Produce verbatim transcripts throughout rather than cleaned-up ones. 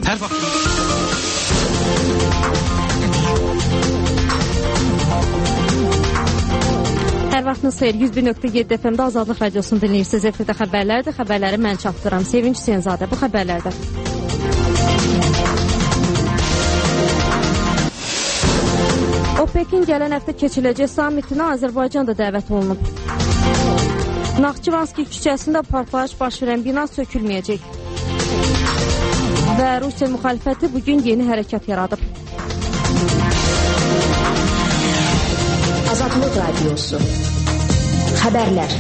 Hər vaxtınız Hər vaxtınız xeyir. yüz bir nöqtə yeddi F M-də Azadlıq Radiosunu dinləyirsiniz. Efirdə xəbərlərdir. Xəbərləri mən çatdıram. Sevinç Hüseynzadə bu xəbərlərdə. OPEC-in gələn həftə keçiriləcək sammitinə Azərbaycan da dəvət olunub. Naxçıvanski küçəsində partlayış baş verən bina sökülməyəcək. Və Rusiya müxalifəti bugün yeni hərəkat yaradıb. Azadlıq Radiosu. Xəbərlər.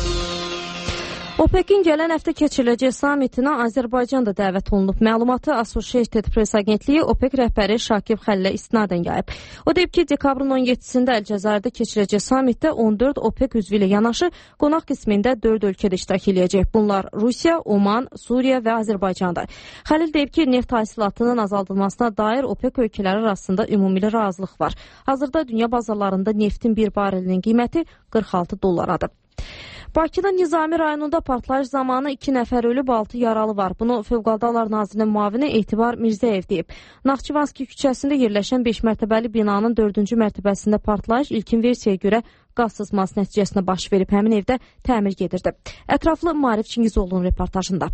OPEC-in gələn həftə keçiriləcək sammitinə Azərbaycan da dəvət olunub. Məlumatı Associated Press agentliyi OPEC rəhbəri Şakib Xəlilə istinadən yayıb. O deyib ki, dekabrın on yeddisində Əlcəzairdə keçiriləcək sammitdə on dörd OPEC üzvü ilə yanaşı qonaq qismində dörd ölkədə iştirak edəcək. Bunlar Rusiya, Oman, Suriya və Azərbaycandır. Xəlil deyib ki, neft hasilatının azaldılmasına dair OPEC ölkələri arasında ümumi razılıq var. Hazırda dünya bazarlarında neftin bir barelinin qiyməti qırx altı dollaradır. Bakıda Nizami rayonunda partlayış zamanı iki nəfər ölüb, altı yaralı var. Bunu Fövqəladə Hallar Nazirinin müavini Etibar Mirzəyev deyib. Naxçıvanski küçəsində yerləşən beş mərtəbəli binanın dördüncü mərtəbəsində partlayış ilkin versiyaya görə qaz sızması nəticəsində baş verib. Həmin evdə təmir gedirdi. Ətraflı Maarif Çingizoğlu'nun reportajında.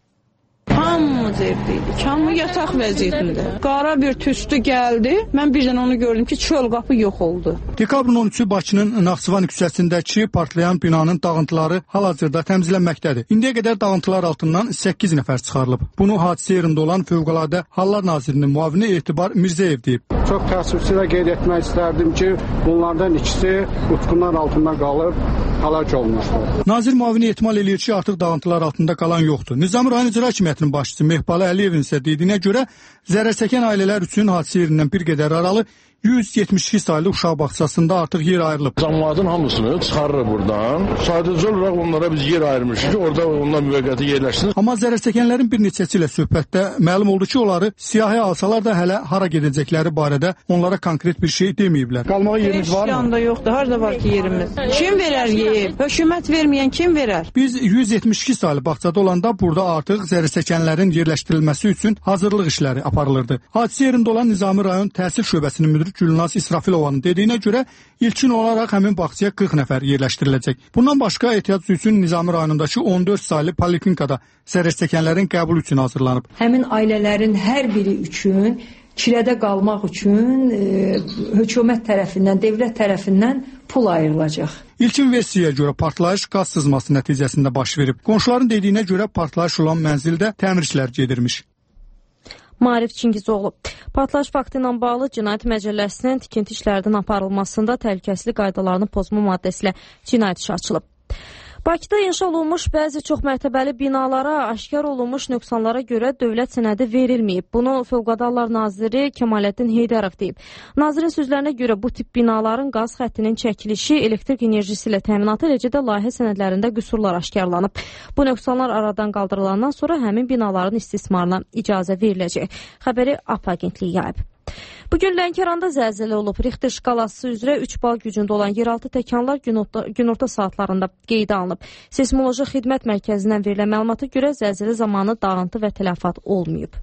Hamımız evdeydik. Hamı yataq vəziyyətində. Qara bir tüstü gəldi. Mən birdən onu gördüm ki, çöl qapı yox oldu. Dekabrın on üçü Bakının Naxçıvan küçəsindəki partlayan binanın dağıntıları hal-hazırda təmizlənməkdədir. İndiyə qədər dağıntılar altından səkkiz nəfər çıxarılıb. Bunu hadisə yerində olan Fövqəladə Hallar Nazirinin müavini Etibar Mirzəyev deyib. Çox təəssüflə qeyd etmək istərdim ki, bunlardan ikisi uçqunlar altında qalıb həlak olmuşdur. Nazir müavini ehtimal eləyir ki, artıq dağıntılar altında qalan yoxdur. Nizami rayon icra hakimiyyətinin başçısı Mehbalı Əliyevin isə dediyinə görə zərər çəkən ailələr üçün hadisə yerindən bir qədər aralı yüz yetmiş iki saylı uşaq bağçasında artıq yer ayrılıb. Cəmiyyətin hamısını çıxarır buradan. Sadəcə olaraq onlara biz yer ayırmışıq ki, orada onlar müvəqqəti yerləşsin. Amma zərər çəkənlərin bir neçəsi ilə söhbətdə məlum oldu ki, onları siyahıya alsalar da hələ hara gedəcəkləri barədə onlara konkret bir şey deməyiblər. Qalmağa yerimiz var mı? Heç yanda yoxdur. Harda var ki yerimiz? Kim verər yer? Hökumət verməyən kim verər? Biz yüz yetmiş iki saylı bağçada olanda burada artıq zərər çəkənlərin yerləşdirilməsi üçün hazırlıq işləri aparılırdı. Hadisə yerində olan Nizami rayon təhsil şöbəsinin müdiri Gülnaz İsrafilovanın dediyinə görə ilkin olaraq həmin bağçaya qırx nəfər yerləşdiriləcək. Bundan başqa ehtiyac üçün Nizami rayonundakı on dörd saylı poliklinikada zərər çəkənlərin qəbulu üçün hazırlanıb. Həmin ailələrin hər biri üçün kirədə qalmaq üçün e, hökumət tərəfindən, dövlət tərəfindən pul ayrılacaq. İlkin versiyaya görə partlayış qaz sızması nəticəsində baş verib. Qonşuların dediyinə görə partlayış olan mənzildə təmir işləri gedirmiş. Maarif Çingizoğlu. Partlayış faktı ilə bağlı Cinayət Məcəlləsinin tikinti işlərinin aparılmasında təhlükəsizlik qaydalarını pozma maddəsi ilə cinayət işi açılıb. Bakıda inşa olunmuş bəzi çoxmərtəbəli binalara aşkar olunmuş nöqsanlara görə dövlət sənədi verilməyib. Bunu Fövqəladə Hallar Naziri Kemaləddin Heydərov deyib. Nazirin sözlərinə görə bu tip binaların qaz xəttinin çəkilişi, elektrik enerjisi ilə təminatı, eləcə də layihə sənədlərində qüsurlar aşkarlanıb. Bu nöqsanlar aradan qaldırılandan sonra həmin binaların istismarına icazə veriləcək. Xəbəri A P agentliyi yayıb. Bugün Lənkəranda zəlzələ olub. Richter şkalası üzrə üç bal gücündə olan yeraltı təkanlar günorta, günorta saatlarında qeydə alınıb. Seismoloji xidmət mərkəzindən verilən məlumata görə zəlzələ zamanı dağıntı və tələfat olmayıb.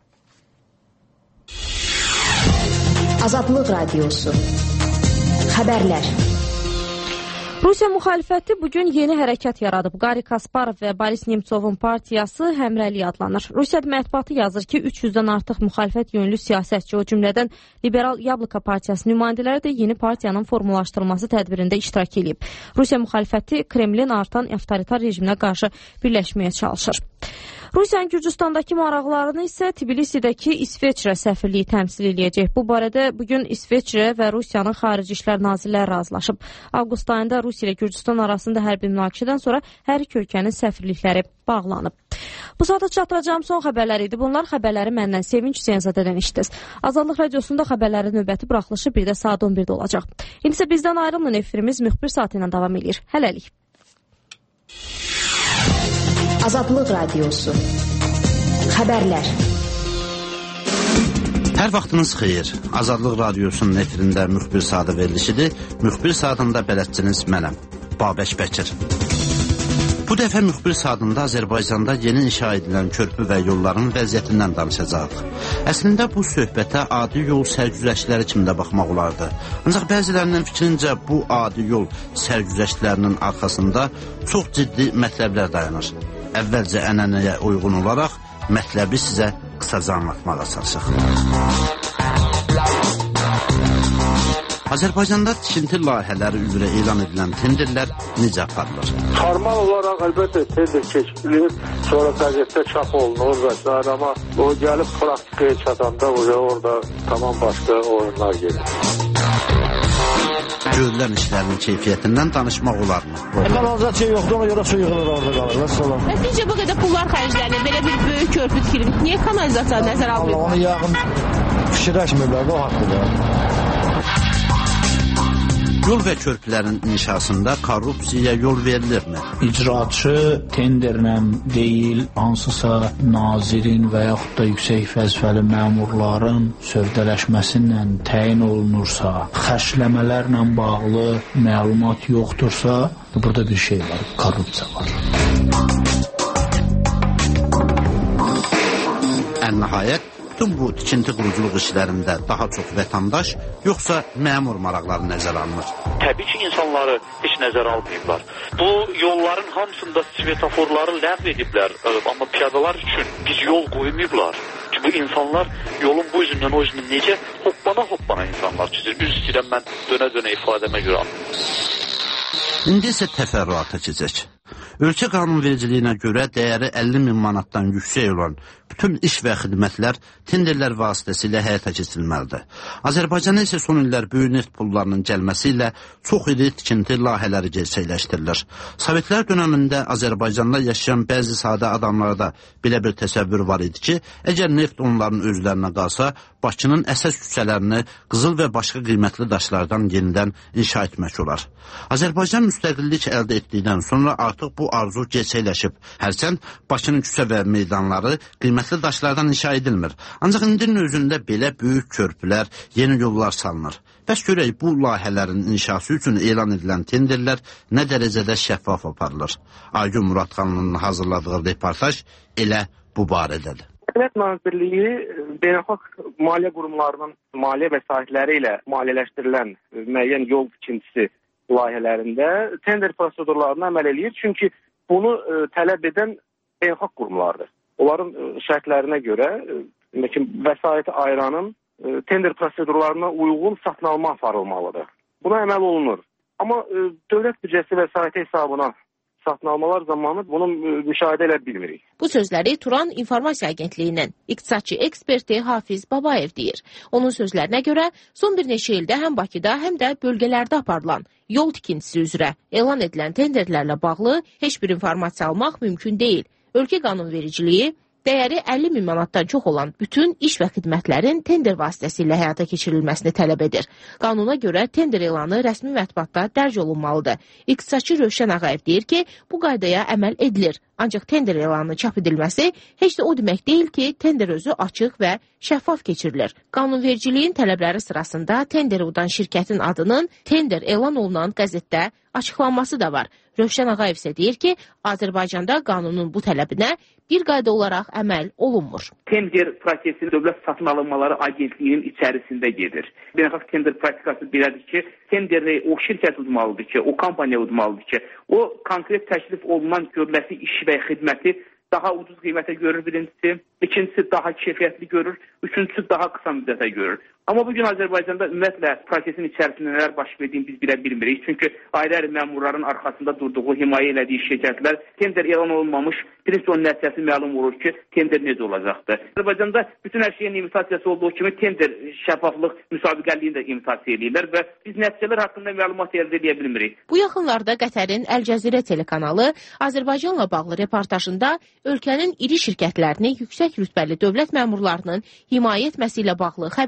Azadlıq Radiosu. Xəbərlər. Rusiya müxalifəti bugün yeni hərəkat yaradıb. Qari Kasparov və Boris Nemtsovun partiyası həmrəli adlanır. Rusiya mətbuatı yazır ki, üç yüzdən artıq müxalifət yönlü siyasətçi, o cümlədən Liberal Yabloko partiyası nümayəndələri də yeni partiyanın formalaşdırılması tədbirində iştirak edib. Rusiya müxalifəti Kremlin artan avtoritar rejiminə qarşı birləşməyə çalışır. Rusiyanın Gürcüstandakı maraqlarını isə Tbilisidəki İsveçrə səfirliyi təmsil edəcək. Bu barədə bugün İsveçrə və Rusiyanın xarici işlər nazirləri razılaşıb. Avqust ayında Rusiya ilə Gürcüstan arasında hərbi münaqişədən sonra hər iki ölkənin səfirlikləri bağlanıb. Bu saata çatdıracağım son xəbərlər idi. Bunlar xəbərləri məndən Sevinç Hüseynzadədən işdiniz. Azadlıq Radiosunda xəbərlərin növbəti buraxılışı bir də saat on birdə olacaq. İndi isə bizdən ayrılın, efirimiz müxbir saatı ilə davam edir. Hələlik. Azadlıq Radiosu. Xəbərlər. Hər vaxtınız xeyir. Azadlıq Radiosunun efirində müxbir saatı verilişidir. Müxbir saatında bələdçiniz mənəm, Babək Bəkir. Bu dəfə müxbir saatında Azərbaycanda yeni inşa edilən körpü və yolların vəziyyətindən danışacaqıq. Əslində bu söhbətə adi yol sərgüzəştləri kimi də baxmaq olardı. Ancaq bəzilərinin fikrincə bu adi yol sərgüzəştlərinin arxasında çox ciddi mətləblər dayanır. Əvvəlcə ənənəyə uyğun olaraq mətləbi sizə qısaca anlatmağa çalışaq. Azərbaycanda tikinti layihələri üzrə elan edilən tenderlər necə aparılır? Formal olaraq əlbəttə tender keçirilir, sonra qəzetdə çap olunur və s. Amma o gəlib praktikaya çatanda orada tamam başqa oyunlar gedir. Görülən işlərin keyfiyyətindən danışmaq olarmı? Kanalizasiya şey yoxdur, ona görə su yığılır orada qalır. Vəssalam. Sizcə bu qədər pullar xərclənir, belə bir böyük körpü tikilir. Niyə kanalizasiya nəzərə almıyor? Onu yağın fikirləşmirlər, o haqqıdır. Yol və körpülərin inşasında korrupsiyaya yol verilirmi? İcraçı tenderlə deyil, hansısa nazirin və yaxud da yüksək vəzifəli məmurların sövdələşməsinlə təyin olunursa, xərcləmələrlə bağlı məlumat yoxdursa, burada bir şey var, korrupsiya var. Ən nəhayət, bütün bu tikinti quruculuq işlərində daha çox vətəndaş, yoxsa məmur maraqları nəzərə alınır? Təbii ki, insanları heç nəzərə almayıblar. Bu yolların hamısında svetoforları ləğv ediblər, amma piyadalar üçün biz yol qoymayıblar. Ki, bu insanlar yolun bu üzündən o üzündən necə hoppana hoppana insanlar çizir. Üz istəyirəm mən dönə-dönə ifadəmə görə anlayım. İndi isə təfərrüata keçək. Ölkə qanunvericiliyinə görə dəyəri əlli min manatdan yüksək olan bütün iş və xidmətlər tenderlər vasitəsilə həyata keçirilməlidir. Azərbaycana isə son illər böyük neft pullarının gəlməsi ilə çox iri tikinti layihələri gerçəkləşdirilir. Sovetlər dönəmində Azərbaycanda yaşayan bəzi sadə adamlarda belə bir təsəvvür var idi ki, əgər neft onların özlərinə qalsa, Bakının əsas küçələrini qızıl və başqa qiymətli daşlardan yenidən inşa etmək olar. Azərbaycan müstəqillik əldə etdikdən sonra artıq bu arzu gerçəkləşib. Hərçənd Bakının küçə və meydanları qiymətli daşlardan inşa edilmir. Ancaq indinin özündə belə böyük körpülər, yeni yollar salınır. Bəs görək, bu layihələrin inşası üçün elan edilən tenderlər nə dərəcədə şəffaf aparılır? Aygün Muradxanlının hazırladığı reportaj elə bu barədədir. Dövlət Nazirliyi beynəlxalq maliyyə qurumlarının maliyyə vəsaitləri ilə maliyyələşdirilən müəyyən yol tikintisi layihələrində tender prosedurlarına əməl eləyir. Çünki bunu ə, tələb edən beynəlxalq qurumlardır. Onların ə, şərtlərinə görə ə, vəsaiti ayıranın ə, tender prosedurlarına uyğun satın alma aparılmalıdır. Buna əməl olunur. Amma ə, dövlət büdcəsi vəsaiti hesabına satın almalar zamanı bunu müşahidə edə bilmirik. Bu sözləri Turan İnformasiya Agentliyinin iqtisadçı eksperti Hafiz Babayev deyir. Onun sözlərinə görə son bir neçə ildə həm Bakıda, həm də bölgələrdə aparılan yol tikintisi üzrə elan edilən tenderlərlə bağlı heç bir informasiya almaq mümkün deyil. Ölkə qanunvericiliyi dəyəri əlli min manatdan çox olan bütün iş və xidmətlərin tender vasitəsilə həyata keçirilməsini tələb edir. Qanuna görə tender elanı rəsmi mətbuatda dərc olunmalıdır. İqtisadçı Rövşən Ağayev deyir ki, bu qaydaya əməl edilir. Ancaq tender elanı çap edilməsi heç də o demək deyil ki, tender özü açıq və şəffaf keçirilir. Qanunvericiliyin tələbləri sırasında tender udan şirkətin adının tender elan olunan qəzetdə açıqlanması da var. Rövşən Ağayev isə deyir ki, Azərbaycanda qanunun bu tələbinə bir qayda olaraq əməl olunmur. Tender prosesi Dövlət Satın Alınmaları Agentliyinin içərisində gedir. Beynəlxalq tender praktikası belədir ki, tenderi o şirkət udmalıdır ki, o kompaniya udmalıdır ki, o konkret təklif olunan görüləsi iş və xidməti daha ucuz qiymətə görür birincisi, ikincisi daha keyfiyyətli görür, üçüncüsü daha qısa müddətə görür. Amma bugün Azərbaycanda ümumiyyətlə prosesin içərisində nələr baş verdiyini biz bilə bilmirik. Çünki ayrı-ayrı məmurların arxasında durduğu, himayə elədiyi şirkətlər tender elan olunmamış, birinci onun nəticəsi məlum olur ki, tender necə olacaqdır. Azərbaycanda bütün hər şeyin imitasiyyası olduğu kimi tender şəffaflıq müsabiqəliyini də imitasiya edirlər və biz nəticələr haqqında məlumat əldə edə bilmirik. Bu yaxınlarda Qətərin Əl-Cəzirə telekanalı Azərbaycanla bağlı reportajında ölkənin iri şirkətlərini yüksək rütbəli dövlət məmurlarının himayə etməsi ilə bağlı xəbər yaymış.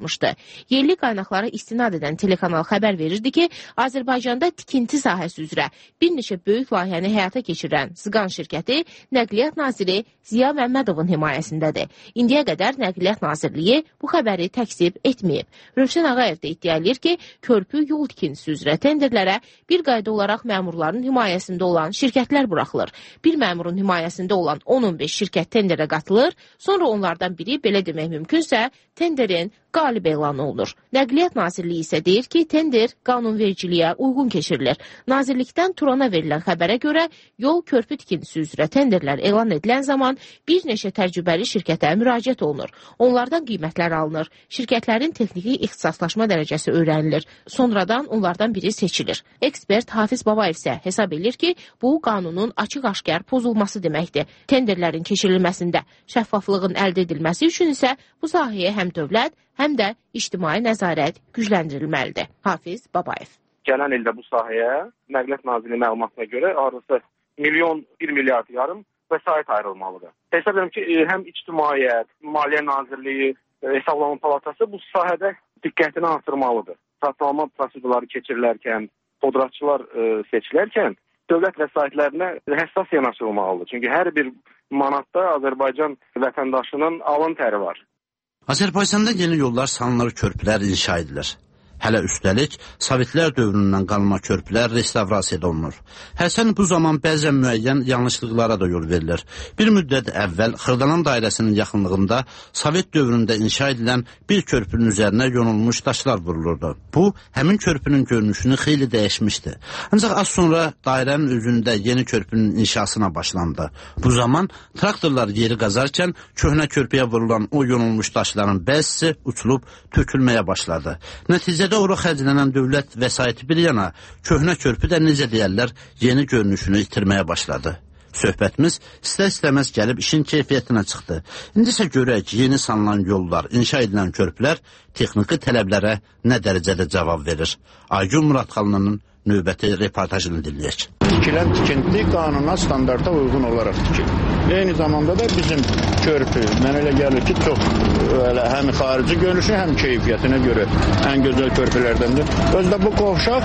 başlamışdı. Yerli qaynaqlara istinad edən telekanal xəbər verirdi ki, Azərbaycanda tikinti sahəsi üzrə bir neçə böyük layihəni həyata keçirən Zıqan şirkəti Nəqliyyat naziri Ziya Məmmədovun himayəsindədir. İndiyə qədər Nəqliyyat Nazirliyi bu xəbəri təkzib etməyib. Rövşən Ağayev də iddia edir ki, körpü yol tikintisi üzrə tenderlərə bir qayda olaraq məmurların himayəsində olan şirkətlər buraxılır. Bir məmurun himayəsində olan on on beş şirkət tenderə qatılır, sonra onlardan biri, belə demək mümkünsə, tenderin qalib elan olunur. Nəqliyyat Nazirliyi isə deyir ki, tender qanunvericiliyə uyğun keçirilir. Nazirlikdən Turana verilən xəbərə görə yol körpü tikintisi üzrə tenderlər elan edilən zaman bir neçə təcrübəli şirkətə müraciət olunur. Onlardan qiymətlər alınır. Şirkətlərin texniki ixtisaslaşma dərəcəsi öyrənilir. Sonradan onlardan biri seçilir. Ekspert Hafiz Babayev isə hesab edir ki, bu qanunun açıq-aşkar pozulması deməkdir. Tenderlərin keçirilməsində şəffaflığın əldə edilməsi üçün isə bu sahəyə həm dövlət, həm də ictimai nəzarət gücləndirilməlidir. Hafiz Babayev. Gələn ildə bu sahəyə Nəqliyyat Nazirliyi məlumatına görə arası milyon, bir milyard yarım vəsait ayrılmalıdır. Hesab edirəm ki, həm ictimaiyyət, Maliyyə Nazirliyi, Hesablama Palatası bu sahədə diqqətini artırmalıdır. Satılma prosedurları keçirilərkən, podratçılar seçilərkən dövlət vəsaitlərinə həssas yanaşılmalıdır. Çünki hər bir manatda Azərbaycan vətəndaşının alın təri var. Azərbaycanda yeni yollar, salınır, körpülər inşa edilir. Hələ üstəlik, Sovetlər dövründən qalma körpülər restavrasiya olunur. Həsən bu zaman bəzən müəyyən yanlışlıqlara da yol verilir. Bir müddət əvvəl Xırdalan dairəsinin yaxınlığında Sovet dövründə inşa edilən bir körpünün üzərinə yonulmuş daşlar vurulurdu. Bu, həmin körpünün görünüşünü xeyli dəyişmişdi. Ancaq az sonra dairənin özündə yeni körpünün inşasına başlandı. Bu zaman traktorlar yeri qazarkən köhnə körpüyə vurulan o yonulmuş daşların bəzisi uçulub tökülməyə başladı. Nəticə ora xərclənən dövlət vəsaiti bir yana, köhnə körpü də necə deyərlər, yeni görünüşünü itirməyə başladı. Söhbətimiz istər-istəməz gəlib işin keyfiyyətinə çıxdı. İndi isə görək, yeni salınan yollar, inşa edilən körpülər texniki tələblərə nə dərəcədə cavab verir. Aygün Muradxanlının növbəti reportajını dinləyək. Tikilən tikinti qanuna, standarta uyğun olaraq tikilir. Eyni zamanda da bizim körpü, mənə elə gəlir ki, çox elə, həm xarici görünüşü, həm keyfiyyətinə görə ən gözəl körpülərdəndir. Özdə bu qovşaq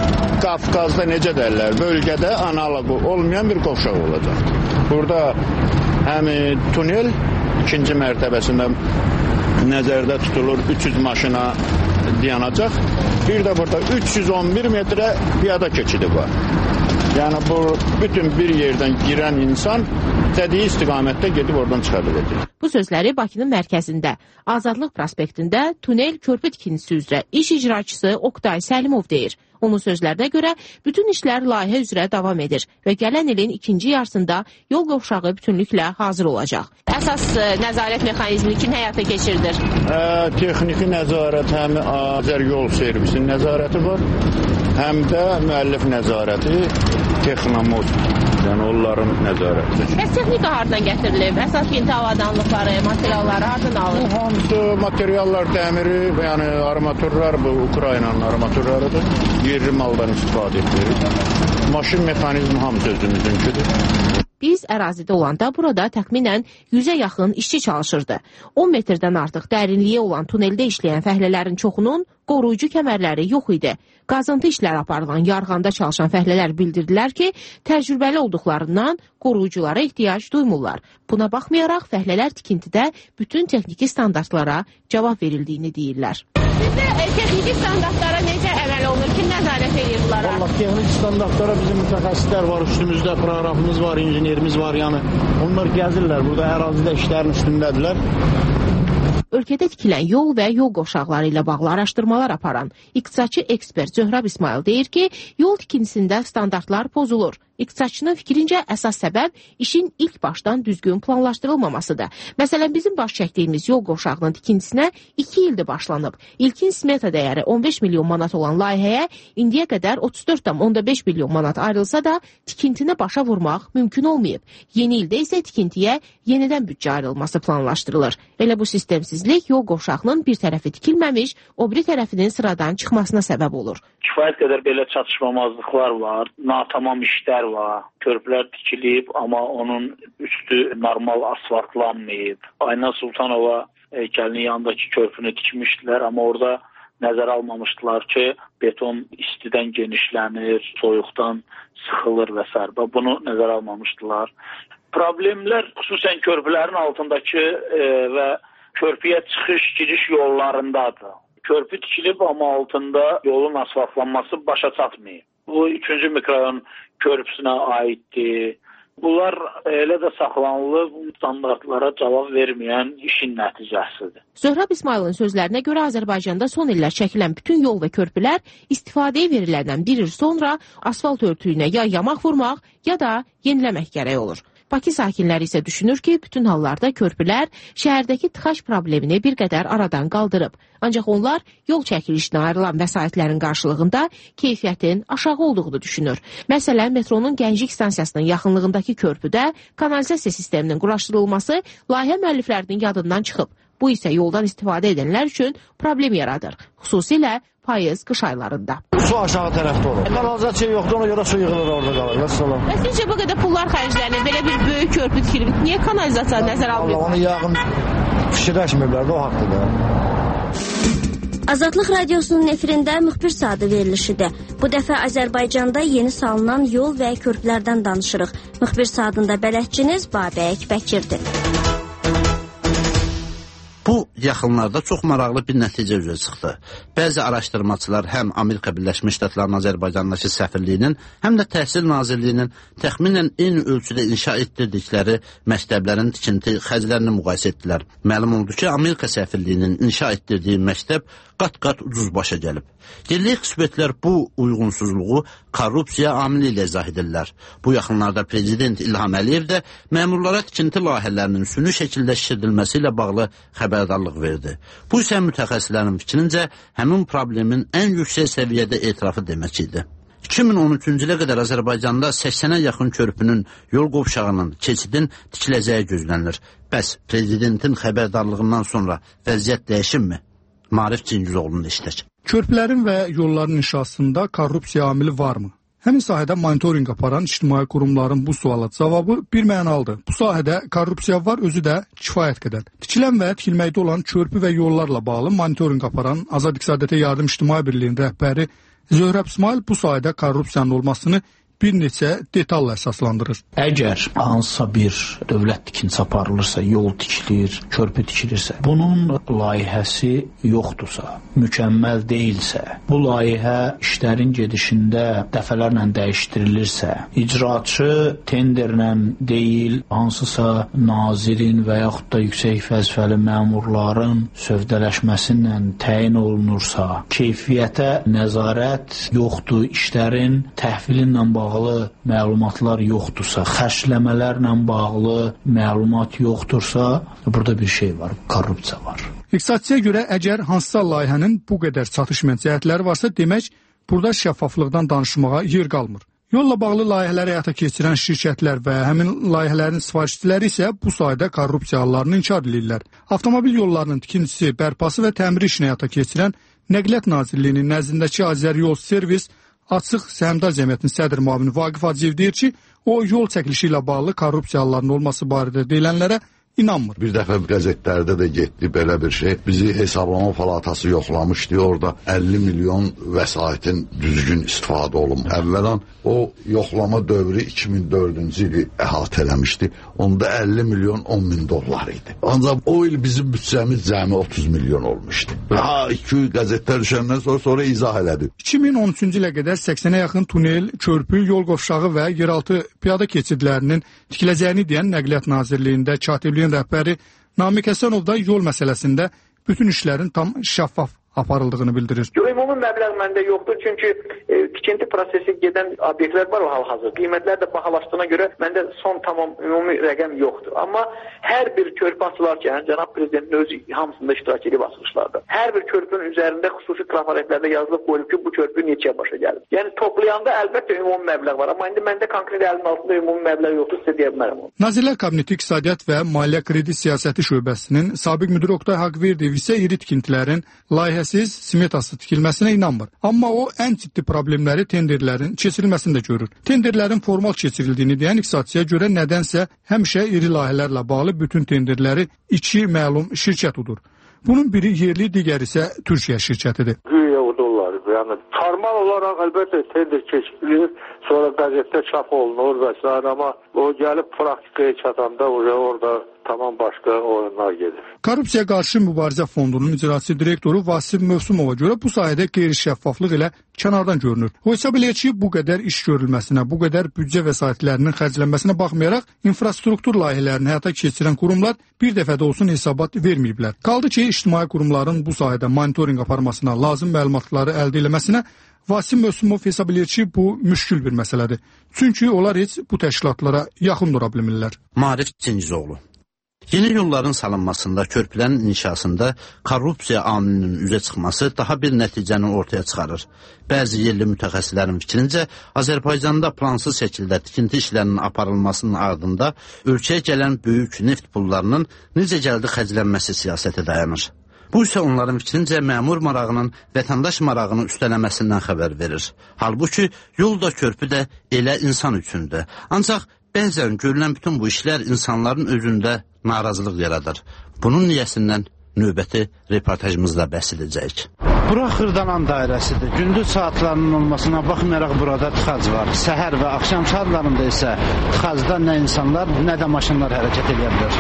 Qafqazda necə dərlər, bölgədə analogu olmayan bir qovşaq olacaq. Burada həm tunel ikinci mərtəbəsində nəzərdə tutulur, üç yüz maşına dayanacaq. Bir də burada üç yüz on bir metrə piyada keçidi var. Yəni bu bütün bir yerdən girən insan istədiyi istiqamətdə gedib oradan çıxa biləcək. Bu sözləri Bakının mərkəzində, Azadlıq prospektində tunel körpü tikintisi üzrə iş icraçısı Oqtay Səlimov deyir. Onun sözlərinə görə bütün işlər layihə üzrə davam edir və gələn ilin ikinci yarısında yol qovşağı bütünlüklə hazır olacaq. Əsas nəzarət mexanizmi kim həyata keçirilir? Ə, texniki nəzarət, həm Azər yol servisinin nəzarəti var, həm də müəllif nəzarəti, texnomoz, yəni onların nəzarəti. Bəs texnika haradan gətirilib? Əsas yeni avadanlıqları, materialları haradan alır? Bu hamısı materiallar dəmiri, yəni armaturlar, bu Ukraynanın armaturlarıdır. Yerli maldan istifadə edilir. Maşın mexanizmi hamısı özümüzünkidir. Biz ərazidə olanda burada təxminən yüzə yaxın işçi çalışırdı. on metrdən artıq dərinliyi olan tuneldə işləyən fəhlələrin çoxunun qoruyucu kəmərləri yox idi. Qazıntı işləri aparılan yarğanda çalışan fəhlələr bildirdilər ki, təcrübəli olduqlarından qoruyuculara ehtiyac duymurlar. Buna baxmayaraq fəhlələr tikintidə bütün texniki standartlara cavab verildiyini deyirlər. Sizdə texniki standartlara necə əməl olunur? Kim nəzarət edir bunlara? Vallahi texniki standartlara bizim mütəxəssislər var, üstümüzdə proqramımız var, injinerimiz var, yəni onlar gəzirlər, burada ərazidə işlərin üstündədirlər. Ölkədə tikilən yol və yol qovşaqları ilə bağlı araşdırmalar aparan iqtisadçı ekspert Zöhrab İsmail deyir ki, yol tikintisində standartlar pozulur. İqtisadçının fikrincə əsas səbəb işin ilk başdan düzgün planlaşdırılmamasıdır. Məsələn, bizim baş çəkdiyimiz yol qovşağının tikintisinə iki ildir başlanıb. İlkin smeta dəyəri on beş milyon manat olan layihəyə indiyə qədər otuz dörd tam onda beş milyon manat ayrılsa da tikintinə başa vurmaq mümkün olmayıb. Yeni ildə isə tikintiyə yenidən büdcə ayrılması planlaşdırılır. Elə bu sistemsizlik yol qovşağının bir tərəfi tikilməmiş, o biri tərəfinin sıradan çıxmasına səbəb olur. Kifayət qədər belə çatışmamazlıqlar var, natamam işlər var, körpülər tikilib, amma onun üstü normal asfaltlanmayıb. Ayna Sultanova heykelinin yanındakı körpünü tikmişdilər, amma orada nəzərə almamışdılar ki, beton istidən genişlənir, soyuqdan sıxılır və s. Bunu nəzərə almamışdılar. Problemlər xüsusən körpülərin altındakı e, və körpüyə çıxış giriş yollarındadır. Körpü tikilib, amma altında yolun asfaltlanması başa çatmayıb. Bu üçüncü mikrorayon körpüsünə aiddir. Bunlar elə də saxlanılıb, standartlara cavab verməyən işin nəticəsidir. Zöhrab İsmailin sözlərinə görə Azərbaycanda son illər çəkilən bütün yol və körpülər istifadəyə veriləndən bir il sonra asfalt örtüyünə ya yamaq vurmaq, ya da yeniləmək gərək olur. Bakı sakinləri isə düşünür ki, bütün hallarda körpülər şəhərdəki tıxac problemini bir qədər aradan qaldırıb. Ancaq onlar yol çəkilişinə ayrılan vəsaitlərin qarşılığında keyfiyyətin aşağı olduğunu düşünür. Məsələn, metronun Gənclik stansiyasının yaxınlığındakı körpüdə kanalizasiya sisteminin quraşdırılması layihə müəlliflərinin yadından çıxıb. Bu isə yoldan istifadə edənlər üçün problem yaradır, xüsusilə payız, qış aylarında. Su aşağı tərəfdə olur. Kanalizasiya yoxdur, ona görə su yığılır orada qalır. Vəssalam. Bəs necə bu qədər pullar xərclənir, belə bir böyük körpü tikilib, niyə kanalizasiya nəzərə almıyor? Allah, onu yağın fikirləşmirlər də o haqqında. Azadlıq Radiosunun efirində müxbir saatı verilişidir. Bu dəfə Azərbaycanda yeni salınan yol və körpülərdən danışırıq. Müxbir saatında bələdçiniz Babək Bəkirdir. Bu yaxınlarda çox maraqlı bir nəticə üzə çıxdı. Bəzi araşdırmaçılar həm Amerika Birləşmiş Ştatlarının Azərbaycandakı səfirliyinin, həm də Təhsil Nazirliyinin təxminən eyni ölçüdə inşa etdirdikləri məktəblərin tikinti xərclərini müqayisə etdilər. Məlum oldu ki, Amerika səfirliyinin inşa etdirdiyi məktəb qat-qat ucuz başa gəlib. Yerli ekspertlər bu uyğunsuzluğu korrupsiya amili ilə izah edirlər. Bu yaxınlarda Prezident İlham Əliyev də məmurlara tikinti layihələrinin süni şəkildə şişirdilməsi ilə bağlı xəbərdarlıq verdi. Bu isə mütəxəssislərin fikrincə həmin problemin ən yüksək səviyyədə etirafı demək idi. iki min on üçüncü ilə qədər Azərbaycanda səksənə yaxın körpünün, yol qovşağının, keçidin tikiləcəyi gözlənilir. Bəs Prezidentin xəbərdarlığından sonra vəziyyət dəyişirmi? Maarif Cingizoğlu'nun işlək. Körpülərin və yolların inşasında korrupsiya amili varmı? Həmin sahədə monitorinq aparan ictimai qurumların bu suala cavabı bir mənalıdır. Bu sahədə korrupsiya var, özü də kifayət qədər. Tikilən və tikilməkdə olan körpü və yollarla bağlı monitorinq aparan Azad İqtisadiyyata Yardım İctimai Birliyinin rəhbəri Zöhrab İsmail bu sahədə korrupsiyanın olmasını bir neçə detalla əsaslandırır. Əgər hansısa bir dövlət tikintisi aparılırsa, yol tikilir, körpü tikilirsə, bunun layihəsi yoxdursa, mükəmməl deyilsə, bu layihə işlərin gedişində dəfələrlə dəyişdirilirsə, icraçı tenderlə deyil, hansısa nazirin və yaxud da yüksək vəzifəli məmurların sövdələşməsilə təyin olunursa, keyfiyyətə nəzarət yoxdur, işlərin təhvilinlə bağlı bağlı məlumatlar yoxdursa, xərcləmələrlə bağlı məlumat yoxdursa, burada bir şey var, korrupsiya var. İqtisadçıya görə əgər hansısa layihənin bu qədər çatışmayan cəhətləri varsa, demək, burada şəffaflıqdan danışmağa yer qalmır. Yolla bağlı layihələri həyata keçirən şirkətlər və həmin layihələrin sifarişçiləri isə bu sayədə korrupsiya hallarını inkar edirlər. Avtomobil yollarının tikintisi, bərpası və təmiri işini həyata keçirən Nəqliyyat Nazirliyinin nəzdindəki Azəryol Servis Açıq Səhmdar Cəmiyyətinin sədr müavini Vaqif Hacıyev deyir ki, o yol çəkilişi ilə bağlı korrupsiya hallarının olması barədə deyilənlərə inanmır. Bir dəfə qəzetlərdə də getdi belə bir şey. Bizi hesablama palatası yoxlamışdı. Orada əlli milyon vəsaitin düzgün istifadə olunub. Əvvələn o yoxlama dövrü iki min dördüncü ili əhatə eləmişdi. Onda əlli milyon on min dollar idi. Ancaq o il bizim büdcəmiz cəmi otuz milyon olmuşdu. Ha, iki qəzetlər düşəndən sonra sonra izah elədi. iki min on üçüncü ilə qədər səksənə yaxın tunel, körpü, yol qovşağı və yeraltı piyada keçidlərinin tikiləcəyini deyən Nəqliyyat Nazirliyində katibliyin rəhbəri Namiq Həsənov da yol məsələsində bütün işlərin tam şəffaf aparıldığını bildirir. Ümumi məbləğ məndə yoxdur, çünki e, tikinti prosesi gedən obyektlər var o hal-hazır. Qiymətlər də bahalaşdığına görə məndə son tamam ümumi rəqəm yoxdur. Amma hər bir körpü açılarkən cənab prezidentin özü hamısında iştirak edib açılışlarda. Hər bir körpünün üzərində xüsusi trafaretlərdə yazılıb qoyulub ki, bu körpü neçəyə başa gəlir. Yəni toplayanda əlbəttə ümumi məbləğ var, amma indi məndə konkret əlin altında ümumi məbləğ yoxdur, sizə deyə bilmərəm. Nazirlər Kabineti İqtisadiyyat və Maliyyə Kredit Siyasəti şöbəsinin sabiq müdiri Oqtay Haqverdiyev isə iri tikintilərin layihə layihəsiz, smetası tikilməsinə inanmır. Amma o ən ciddi problemləri tenderlərin keçirilməsində görür. Tenderlərin formal keçirildiyini deyən iqtisadçıya görə nədənsə həmişə iri layihələrlə bağlı bütün tenderləri iki məlum şirkət udur. Bunun biri yerli, digəri isə Türkiyə şirkətidir. Güya udurlar. Yəni formal olaraq əlbəttə tender keçirilir, sonra qəzetdə çap olunur və s. amma o gəlib praktikaya çatanda orada tamam başqa oyunlar gedir. Korrupsiya qarşı mübarizə fondunun icraçı direktoru Vasif Mövsümova görə bu sayədə qeyri-şəffaflıq ilə kənardan görünür. O hesab eləyir ki, bu qədər iş görülməsinə, bu qədər büdcə vəsaitlərinin xərclənməsinə baxmayaraq, infrastruktur layihələrini həyata keçirən qurumlar bir dəfə də olsun hesabat verməyiblər. Qaldı ki, ictimai qurumların bu sayədə monitorinq aparmasına, lazım məlumatları əldə etməsinə Vasif Mövsümov hesab eləyir ki, bu müşkül bir məsələdir. Çünki onlar heç bu təşkilatlara yaxın dura bilmirlər. Marif Cingizoğlu. Yeni yolların salınmasında, körpülərin inşasında korrupsiya amilinin üzə çıxması daha bir nəticəni ortaya çıxarır. Bəzi yerli mütəxəssislərin fikrincə, Azərbaycanda plansız şəkildə tikinti işlərinin aparılmasının ardında ölkəyə gələn böyük neft pullarının necə gəldi xərclənməsi siyasəti dayanır. Bu isə onların fikrincə məmur marağının vətəndaş marağını üstələməsindən xəbər verir. Halbuki yol da körpü də elə insan üçündür. Ancaq bəzən görülən bütün bu işlər insanların özündə narazılıq yaradır. Bunun niyəsindən növbəti reportajımızda bəhs edəcəyik. Bura Xırdalan dairəsidir. Gündüz saatlarının olmasına baxmayaraq burada tıxac var. Səhər və axşam saatlarında isə tıxacda nə insanlar, nə də maşınlar hərəkət edə bilər.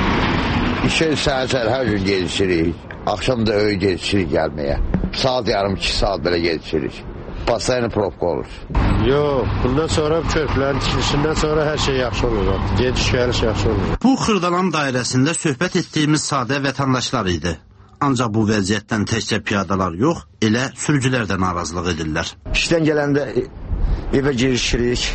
İşe səhər hər gün gecişirik. Axşam da öyle gecişirik gəlməyə. Saat yarım iki saat belə gecişirik. Pasayla probka olur. Yox, bundan sonra körpülərin tikilişindən sonra hər şey yaxşı olur. Gediş gəliş yaxşı olur. Bu Xırdalan dairəsində söhbət etdiyimiz sadə vətəndaşlar idi. Ancaq bu vəziyyətdən təkcə piyadalar yox, elə sürücülər də narazılıq edirlər. İşdən gələndə evə girişirik.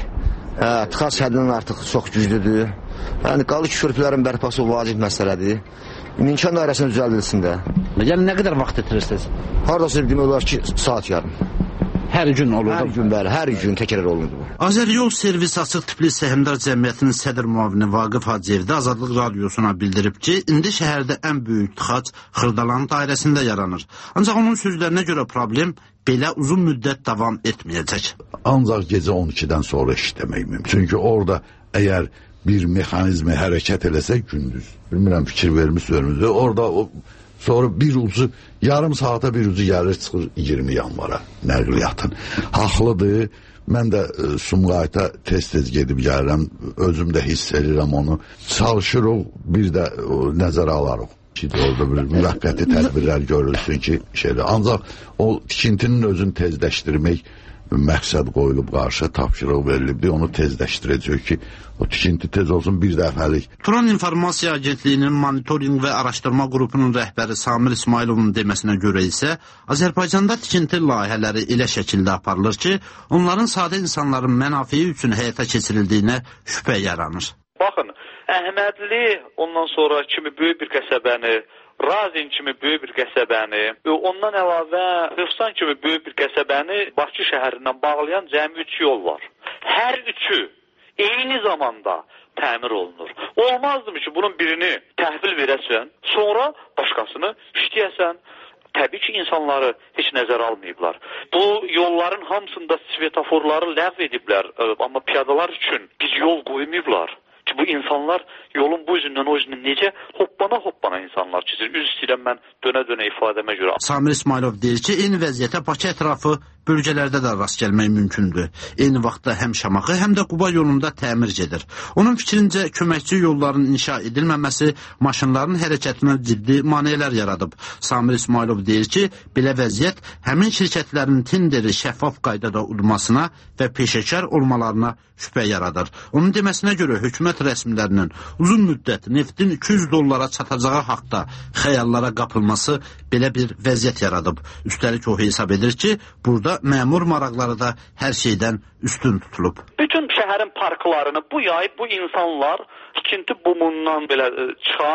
Tıxac həddindən artıq çox güclüdür. Yəni qaldı ki, körpülərin bərpası vacib məsələdir. İmkan dairəsində düzəldilsin də. Yəni nə qədər vaxt itirirsiniz? Haradasa demək olar ki, saat yarım. Hər gün olur. Hər gün bəli, hər gün təkrar olunur. Azəryol Servis Açıq Tipli Səhmdar Cəmiyyətinin sədr müavini Vaqif Hacıyev də Azadlıq Radiosuna bildirib ki, indi şəhərdə ən böyük tıxac Xırdalan dairəsində yaranır. Ancaq onun sözlərinə görə problem belə uzun müddət davam etməyəcək. Ancaq gecə on ikidən sonra işləmək mümkün. Çünki orada əgər bir mexanizmi hərəkət eləsə gündüz, bilmirəm fikir vermiş önümüzdə, orada o sonra bir ucu, yarım saata bir ucu gəlir, çıxır iyirmi yanvara nəqliyyatın. Haqlıdır, mən də e, Sumqayıta tez-tez gedib gəlirəm, özüm də hiss edirəm onu. Çalışırıq, bir də o, nəzərə alarıq ki, orada bir müvəqqəti tədbirlər görülsün ki, şeydir. Ancaq o tikintinin özünü tezləşdirmək məqsəd qoyulub qarşı, tapşırıq verilibdir, onu tezləşdirəcək ki, o tikinti tez olsun bir dəfəlik. Turan İnformasiya Agentliyinin monitorinq və araşdırma qrupunun rəhbəri Samir İsmailovun deməsinə görə isə Azərbaycanda tikinti layihələri elə şəkildə aparılır ki, onların sadə insanların mənafiyi üçün həyata keçirildiyinə şübhə yaranır. Baxın, Əhmədli ondan sonra kimi böyük bir qəsəbəni, Razin kimi böyük bir qəsəbəni, ondan əlavə Rıfsan kimi böyük bir qəsəbəni Bakı şəhərindən bağlayan cəmi üç yol var. Hər üçü eyni zamanda təmir olunur. Olmazdı ki, bunun birini təhvil verəsən, sonra başqasını işləyəsən. Təbii ki, insanları heç nəzər almayıblar. Bu yolların hamısında svetoforları ləğv ediblər, amma piyadalar üçün biz yol qoymayıblar. Ki, bu insanlar yolun bu üzündən o üzündən necə hoppana hoppana insanlar çizir. Üz istəyirəm mən dönə-dönə ifadəmə görə. Samir İsmailov deyir ki, eyni vəziyyətə Bakı ətrafı bölgələrdə də rast gəlmək mümkündür. Eyni vaxtda həm Şamaxı, həm də Quba yolunda təmir gedir. Onun fikrincə, köməkçi yolların inşa edilməməsi maşınların hərəkətinə ciddi maneələr yaradıb. Samir İsmailov deyir ki, belə vəziyyət həmin şirkətlərin tenderi şəffaf qaydada udmasına və peşəkar olmalarına şübhə yaradır. Onun deməsinə görə hökumət rəsmilərinin uzun müddət neftin iki yüz dollara çatacağı haqda xəyallara qapılması belə bir vəziyyət yaradıb. Üstəlik o hesab edir ki, burada məmur maraqları da hər şeydən üstün tutulub. Bütün şəhərin parklarını bu yay bu insanlar tikinti bumundan belə çıxan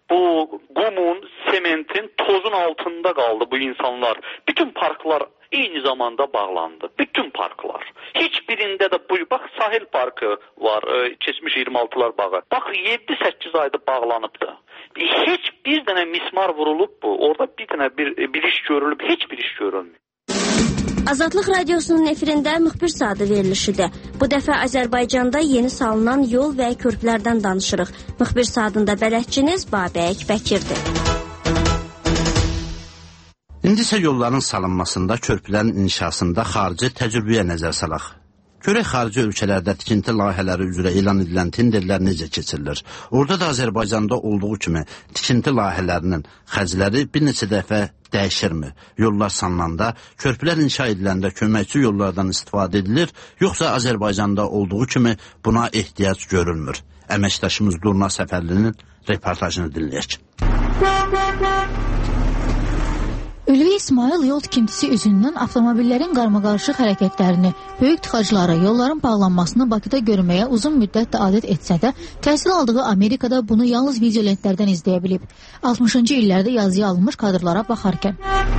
bu qumun, sementin, tozun altında qaldı bu insanlar. Bütün parklar eyni zamanda bağlandı. Bütün parklar. Hiçbirində də bu, bax Sahil Parkı var, e, keçmiş iyirmi altılar bağı. Bax yeddi səkkiz ayda bağlanıbdı. Heç bir dənə mismar vurulub bu. Orada bir dənə bir, bir iş görülüb, heç bir iş görülmür. Azadlıq Radiosunun efirində müxbir saatı verilişidir. Bu dəfə Azərbaycanda yeni salınan yol və körpülərdən danışırıq. Müxbir saatında bələdçiniz Babək Bəkirdir. İndi isə yolların salınmasında, körpülərin inşasında xarici təcrübəyə nəzər salaq. Görək xarici ölkələrdə tikinti layihələri üzrə elan edilən tenderlər necə keçirilir? Orada da Azərbaycanda olduğu kimi tikinti layihələrinin xərcləri bir neçə dəfə dəyişirmi? Yollar salınanda, körpülər inşa ediləndə köməkçi yollardan istifadə edilir, yoxsa Azərbaycanda olduğu kimi buna ehtiyac görülmür? Əməkdaşımız Durna Səfərlinin reportajını dinləyək. Ülvi İsmail yol tikintisi üzündən avtomobillərin qarmaqarışıq hərəkətlərini, böyük tıxacları, yolların bağlanmasını Bakıda görməyə uzun müddətdə adət etsə də, təhsil aldığı Amerikada bunu yalnız videolentlərdən izləyə bilib. altmışıncı illərdə yazıya alınmış kadrlara baxarkən.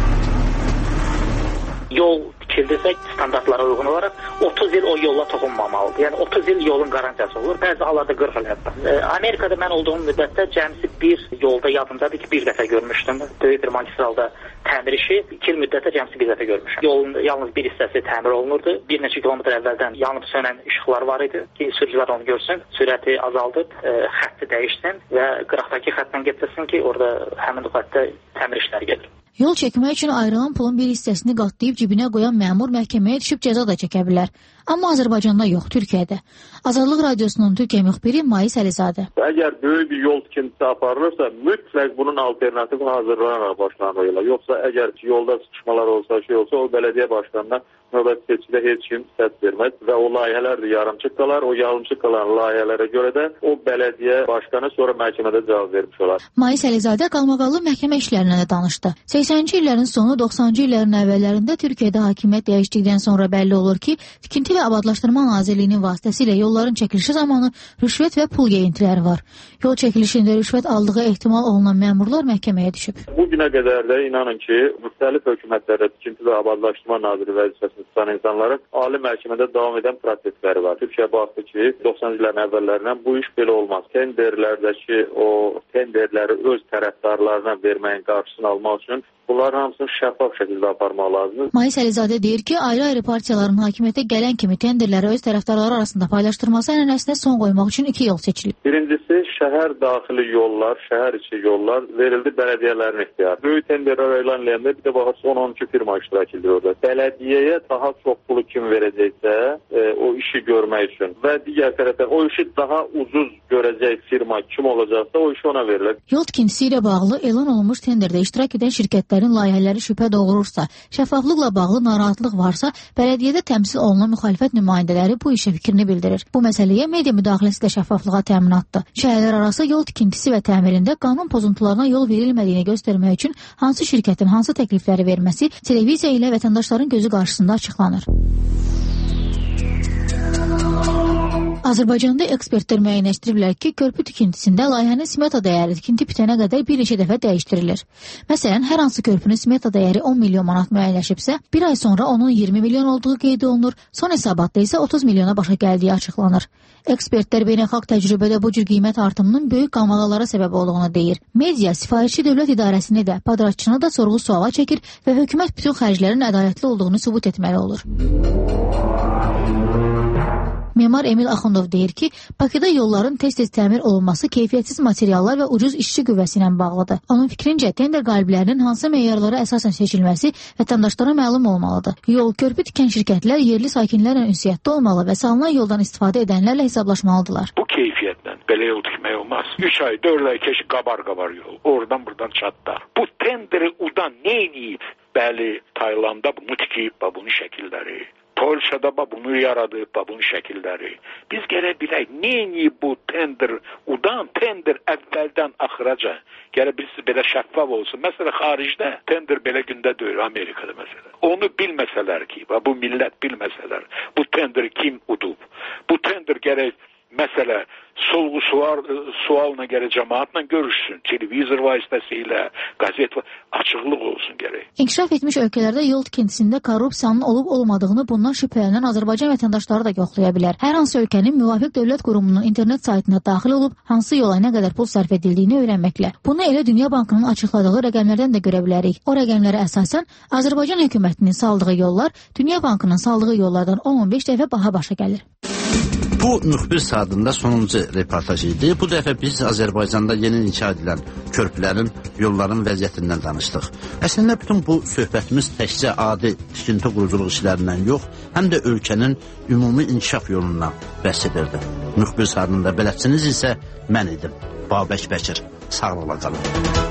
Yol tikildirsə standartlara uyğun olaraq otuz il o yolla toxunmamalıdır. Yəni otuz il yolun qarantiyası olur. Bəzi hallarda qırx il hətta. E, Amerikada mən olduğum müddətdə cəmsi bir yolda yadımdadır ki, bir dəfə görmüşdüm. Böyük bir magistralda təmir işi iki il müddətdə cəmsi bir dəfə görmüşəm. Yolun yalnız bir hissəsi təmir olunurdu. Bir neçə kilometr əvvəldən yanıb sönən işıqlar var idi ki, sürücülər onu görsün, sürəti azaldıb, e, xətti dəyişsin və qıraqdakı xəttdən getirsin ki, orada həmin o xəttdə təmir işləri gedir. Yol çəkmək üçün ayrılan pulun bir hissəsini qatlayıb cibinə qoyan məmur məhkəməyə düşüb cəza da çəkə bilər. Amma Azərbaycanda yox, Türkiyədə. Azadlıq Radiosunun Türkiyə müxbiri Mais Əlizadə. Əgər böyük bir yol tikintisi aparılırsa, mütləq bunun alternatifi hazırlanaraq başlanır. Yoxsa əgər yolda sıxışmalar olsa, şey olsa, o bələdiyyə başkanına növbəti seçkidə heç kim səs verməz və o layihələr də yarımçıq qalar. O yarımçıq qalan layihələrə görə də o bələdiyyə başkanı sonra məhkəmədə cavab vermiş olar. Mais Əlizadə qalmaqallı məhkəmə işlərindən də danışdı. səksəninci illərin sonu, doxsanıncı illərin əvvəllərində Türkiyədə hakimiyyət dəyişdikdən sonra bəlli olur ki, Tikinti və Abadlaşdırma Nazirliyinin vasitəsilə yolların çəkilişi zamanı rüşvət və pul yeyintiləri var. Yol çəkilişində rüşvət aldığı ehtimal olunan məmurlar məhkəməyə düşüb. Bu günə qədər də inanın ki, müxtəlif hökumətlərdə Tikinti və Abadlaşdırma Naziri vəzifəsini tutan insanların ali məhkəmədə davam edən prosesləri var. Türkiyə baxdı ki, doxsanıncı illərin əvvəllərindən bu iş belə olmaz. Tenderlərdəki o tenderləri öz tərəfdarlarına verməyin qarşısını almaq üçün bunların hamısını şəffaf şəkildə aparmaq lazımdır. Mais Əlizadə deyir ki, ayrı-ayrı partiyaların hakimiyyətə gələn kimi tenderləri öz tərəfdarları arasında paylaşdırması ənənəsinə son qoymaq üçün iki yol seçilib. Birincisi, şəhər daxili yollar, şəhər içi yollar verildi bələdiyyələrin ixtiyarı. Böyük tenderlər elan edəndə bir də baxır on on iki firma iştirak edir orada. Bələdiyyəyə daha çox pulu kim verəcəksə, e, o işi görmək üçün və digər tərəfdən o işi daha ucuz görəcək firma kim olacaqsa o işi ona verilir. Yol tikintisi ilə bağlı elan olunmuş tenderdə iştirak edən şirkətlərin layihələri şübhə doğurursa, şəffaflıqla bağlı narahatlıq varsa, bələdiyyədə təmsil olunan müxalifət nümayəndələri bu işə fikrini bildirir. Bu məsələyə media müdaxiləsi də şəffaflığa təminatdır. Şəhərlər arası yol tikintisi və təmirində qanun pozuntularına yol verilmədiyini göstərmək üçün hansı şirkətin hansı təklifləri verməsi televiziya ilə vətəndaşların gözü qarşısında açıqlanır. Azərbaycanda ekspertlər müəyyənləşdiriblər ki, körpü tikintisində layihənin smeta dəyəri tikinti bitənə qədər bir neçə dəfə dəyişdirilir. Məsələn, hər hansı körpünün smeta dəyəri on milyon manat müəyyənləşibsə, bir ay sonra onun iyirmi milyon olduğu qeyd olunur, son hesabatda isə otuz milyona başa gəldiyi açıqlanır. Ekspertlər beynəlxalq təcrübədə bu cür qiymət artımının böyük qalmaqalara səbəb olduğunu deyir. Media sifarişçi dövlət idarəsini də, padratçını da sorğu-suala çəkir və hökumət bütün xərclərin ədalətli olduğunu sübut etməli olur. Memar Emil Axundov deyir ki, Bakıda yolların tez-tez təmir olunması keyfiyyətsiz materiallar və ucuz işçi qüvvəsi ilə bağlıdır. Onun fikrincə, tender qaliblərinin hansı meyarlara əsasən seçilməsi vətəndaşlara məlum olmalıdır. Yol, körpü tikən şirkətlər yerli sakinlərlə ünsiyyətdə olmalı və salınan yoldan istifadə edənlərlə hesablaşmalıdırlar. Bu keyfiyyətlə belə yol tikmək olmaz. üç ay, dörd ay keşik qabar-qabar yol. Oradan buradan çatlar. Bu tenderi udan neyniyib? Bəli, Taylandda bunu tikib, bunun şəkilləri. Polşada bunu yaradıb, bunun şəkilləri. Biz gərək bilək, neyini bu tender, udan tender əvvəldən axıraca, gərək birisi belə şəffaf olsun. Məsələn, xaricdə tender belə gündə deyir, Amerikada məsələn. Onu bilməsələr ki, bu millət bilməsələr, bu tender kim udub? Bu tender gərək məsələ sorğu-sual sualına görə cəmaatla görüşsün, televizor vasitəsilə, qəzet açıqlıq olsun gərək. İnkişaf etmiş ölkələrdə yol tikintisində korrupsiyanın olub-olmadığını bundan şübhələnən Azərbaycan vətəndaşları da yoxlaya bilər. Hər hansı ölkənin müvafiq dövlət qurumunun internet saytına daxil olub, hansı yola nə qədər pul sərf edildiyini öyrənməklə. Bunu elə Dünya Bankının açıqladığı rəqəmlərdən də görə bilərik. O rəqəmlərə əsasən Azərbaycan hökumətinin saldığı yollar Dünya Bankının saldığı yollardan on on beş dəfə baha başa gəlir. Bu müxbir saatında sonuncu reportaj idi. Bu dəfə biz Azərbaycanda yeni inşa edilən körpülərin, yolların vəziyyətindən danışdıq. Əslində bütün bu söhbətimiz təkcə adi tikinti quruculuq işlərindən yox, həm də ölkənin ümumi inkişaf yolundan bəhs edirdi. Müxbir saatında bələdçiniz isə mən idim, Babək Bəkir. Sağ olun qalın.